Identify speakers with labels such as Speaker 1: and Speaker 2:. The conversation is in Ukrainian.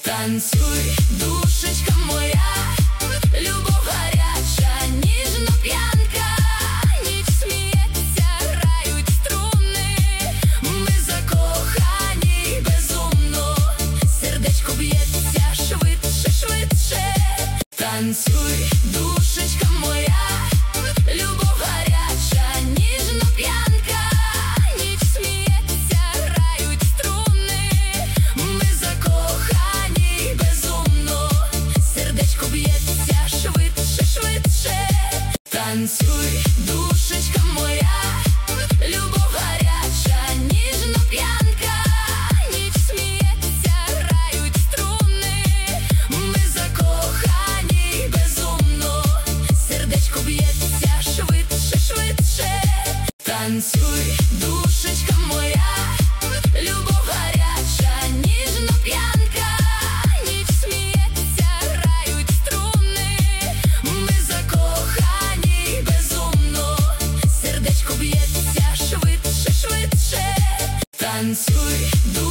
Speaker 1: Танцюй, душечка моя, любов гаряча, ніжна п'янка, ніч сміється, грають струни, ми закохані безумно, сердечко б'ється швидше, швидше. Танцюй, душечка моя, любов гаряча, ніжна п'янка, ніч сміється, грають струни, ми закохані безумно, сердечко б'ється швидше, швидше. Танцюй, душечка моя, любов гаряча, ніжна п'янка, ніч сміється, грають струни, ми закохані безумно, сердечко б'ється швидше, швидше. Танцюй, душечка моя, любов гаряча, ніжна п'янка, ніч сміється, грають струни, ми закохані безумно, сердечко б'ється швидше, швидше. Танцюй,